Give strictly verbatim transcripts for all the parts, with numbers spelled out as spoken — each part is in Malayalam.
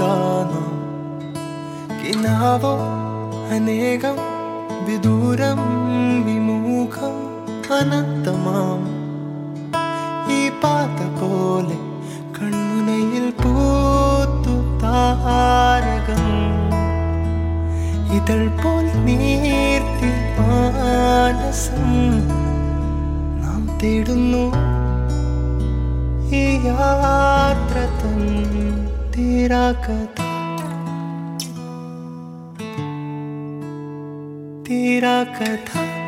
നാം കിനാവോ അനേകം വിദൂരം വിമുഖം അനന്തമാം ഈ പാത പോലെ കൺമുനയിൽ പൂത്തു താരകം ഇതൾ പോൽ നീർത്തി മാനസം നാം തേടുന്നു ഈ യാത്ര തൻ തീരാകഥ തീരാകഥ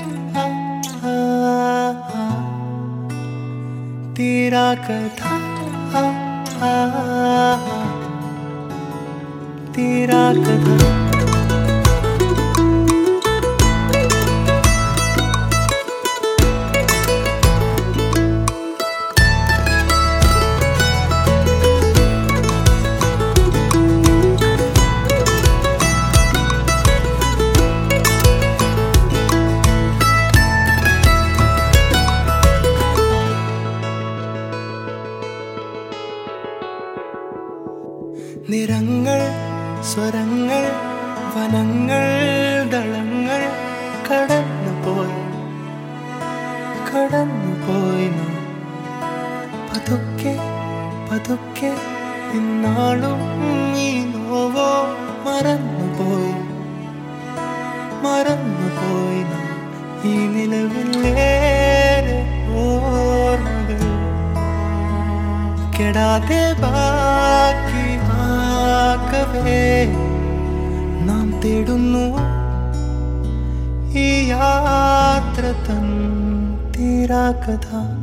തീരാകഥ തീരാകഥ നിറങ്ങൾ സ്വരങ്ങൾ വനങ്ങൾ ദളങ്ങൾ കടന്നുപോയി കടന്നുപോയി നാം പതുക്കെ പതുക്കെ ഇന്നാളും ഈ നോവോ മറന്നുപോയി മറന്നുപോയി നാം ഈ നിലവിലേറെ ഓർമ്മകൾ കെടാതെ ബാക്കി നാം തേടുന്നു ഈ യാത്ര തൻ തീരാകഥ.